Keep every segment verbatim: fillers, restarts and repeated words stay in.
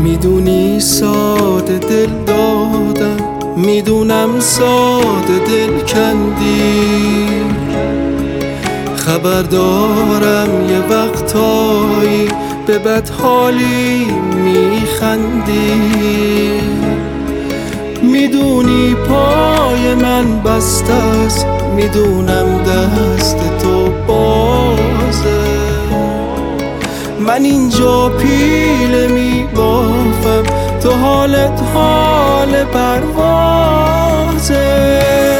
میدونی ساده دل دادم، میدونم ساده دل کندی، خبر دارم یه وقتایی به بدحالی میخندی. میدونی پای من بسته است، میدونم دست تو بازه، من اینجا پیله میبافم، تو حالت حال پروازه.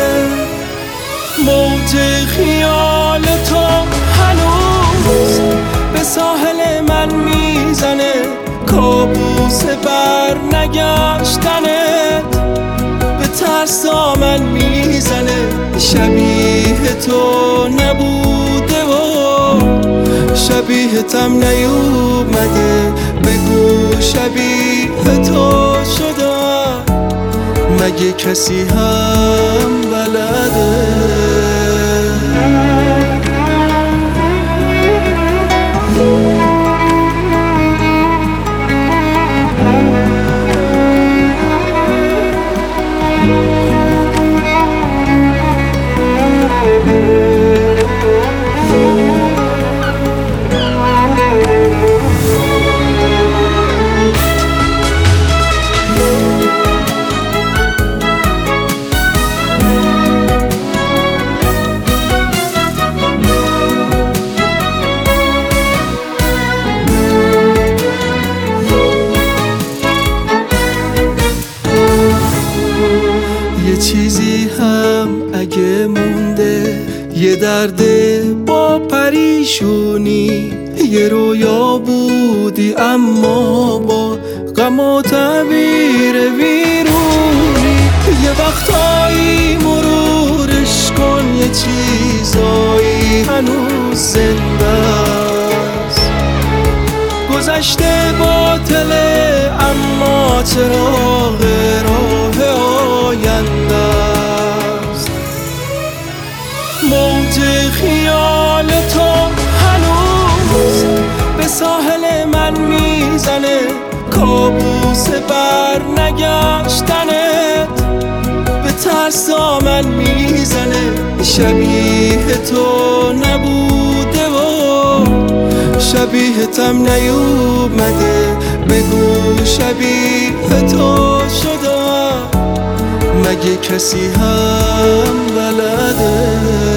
موج خیال تو هنوز به ساحل من میزنه، کابوس بر نگشتنت به ترس من میزنه. شبیه تو نبوده و شبیهتم نیومده، بگو شبیه تو شدم، مگه کسی هم بلده؟ یه چیزی هم اگه مونده، یه درد با پریشونی، یه رویا بودی اما با غم و تعبیر ویرونی. یه وقتایی مرورش کن، یه چیزایی هنوز زنده است، گذشته باطله اما چراغ راه آینده است. موج خیال تو هنوز به ساحل من میزنه، کابوس بر نگشتنت به ترس من میزنه. شبیه تو نبوده و شبیهتم نیومده، بگو شبیه تو شدم، مگه کسی هم بلده؟